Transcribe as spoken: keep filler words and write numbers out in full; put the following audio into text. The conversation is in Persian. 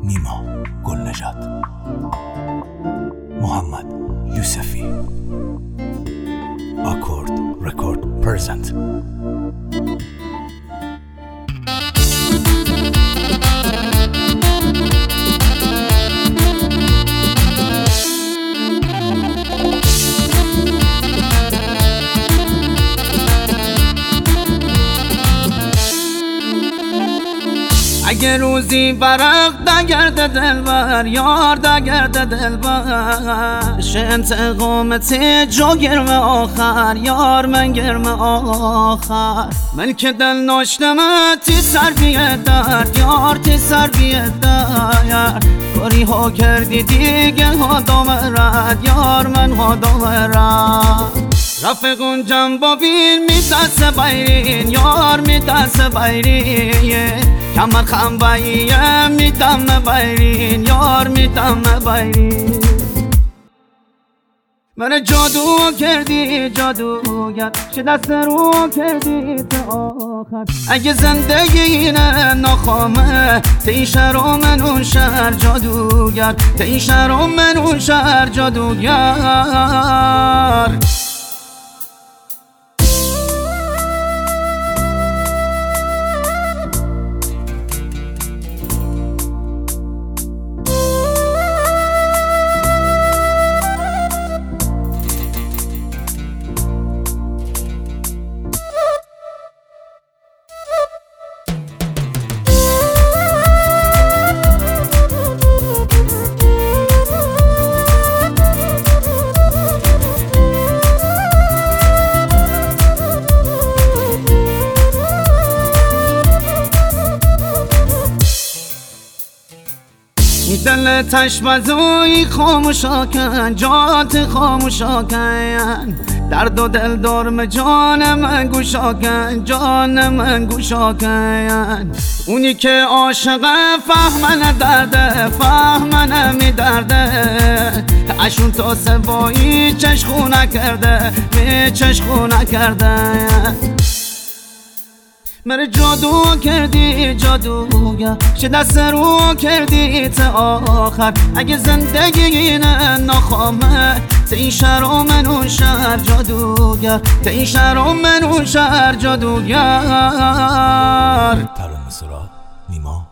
نیما گلنژاد، محمد یوسفی، آکورد رکورد پرزنت. اگه روزی برق دگرده دلبر، یار دگرده دلبر، شه انتقامتی جو گرم آخر، یار من گرم آخر. من که دل ناشتمه تی سر بیه درد، یار تی سر بیه درد. کاری ها کردی دیگه ها دامرد، یار من ها دامرد. رفقون جنبا بین می دست بایرین، یار می دست بایرین. کمر خم باییه می دم بایرین، یار می دم بایرین. من جادو کردی جادوگر، چه دست رو کردی تا آخر. اگه زندگی اینه ناخامه، تی شهر و من اون شهر جادوگر، تی شهر و من اون شهر جادوگر. دل تشبزوی خاموشا کن، جات خاموشا کن. درد و دل دارم جان من گوشا کن، جان من گوشا کن. اونی که عاشقه فهمنه درده، فهمنه می درده. اشون تا سوایی چشخو نکرده، می چشخو نکرده. من جادو کردی جادوگر، چه دست رو کردی تا آخر. اگه زندگی اینه ناخامه، تی شهر و من اون شهر جادوگر، تی شهر و من اون شهر جادوگر. ترانه سرا نیما